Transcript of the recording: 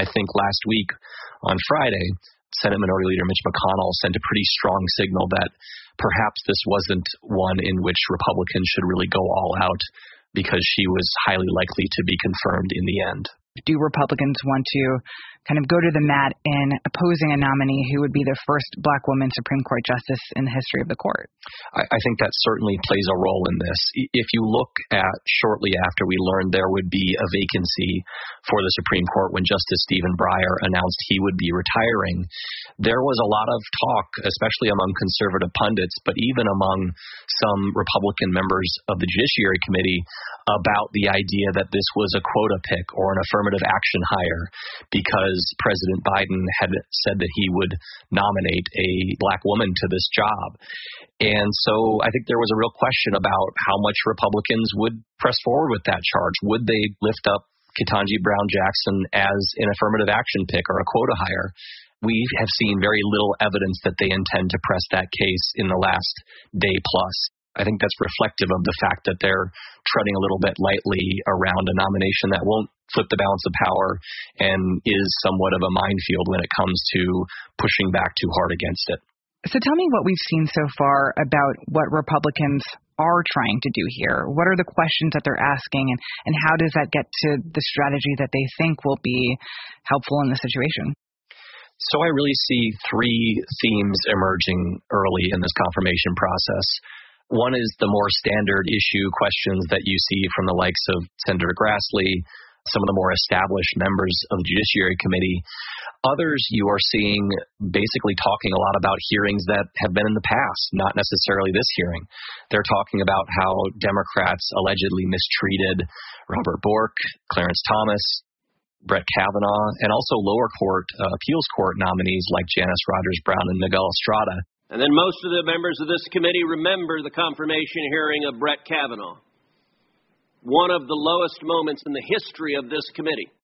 I think last week on Friday, Senate Minority Leader Mitch McConnell sent a pretty strong signal that perhaps this wasn't one in which Republicans should really go all out because she was highly likely to be confirmed in the end. Do Republicans want to kind of go to the mat in opposing a nominee who would be the first Black woman Supreme Court justice in the history of the court? I think that certainly plays a role in this. If you look at shortly after we learned there would be a vacancy for the Supreme Court when Justice Stephen Breyer announced he would be retiring, there was a lot of talk, especially among conservative pundits, but even among some Republican members of the Judiciary Committee, about the idea that this was a quota pick or an affirmative action hire because President Biden had said that he would nominate a Black woman to this job. And so I think there was a real question about how much Republicans would press forward with that charge. Would they lift up Ketanji Brown Jackson as an affirmative action pick or a quota hire? We have seen very little evidence that they intend to press that case in the last day plus. I think that's reflective of the fact that they're treading a little bit lightly around a nomination that won't flip the balance of power and is somewhat of a minefield when it comes to pushing back too hard against it. So tell me what we've seen so far about what Republicans are trying to do here. What are the questions that they're asking, and how does that get to the strategy that they think will be helpful in the situation? So I really see three themes emerging early in this confirmation process. One is the more standard issue questions that you see from the likes of Senator Grassley, some of the more established members of the Judiciary Committee. Others you are seeing basically talking a lot about hearings that have been in the past, not necessarily this hearing. They're talking about how Democrats allegedly mistreated Robert Bork, Clarence Thomas, Brett Kavanaugh, and also lower court, appeals court nominees like Janice Rogers Brown and Miguel Estrada. And then most of the members of this committee remember the confirmation hearing of Brett Kavanaugh, one of the lowest moments in the history of this committee.